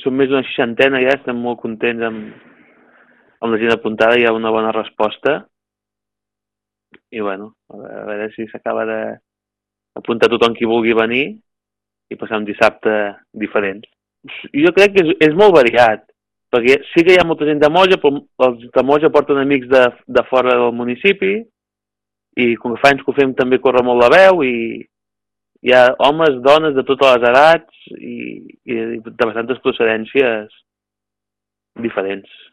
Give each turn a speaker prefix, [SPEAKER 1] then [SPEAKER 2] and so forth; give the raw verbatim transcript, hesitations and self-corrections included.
[SPEAKER 1] som més d'una seixantena ja, estem molt contents amb, amb la gent apuntada, hi ha una bona resposta. I bueno, a veure si s'acaba d'apuntar tothom qui vulgui venir i passar un dissabte diferent. Jo crec que és, és molt variat, perquè sí que hi ha molta gent de Moja, però els de Moja porten amics de, de fora del municipi, i com que fa anys que ho fem també corre molt la veu, i hi ha homes, dones de totes les edats i, i de bastantes procedències diferents.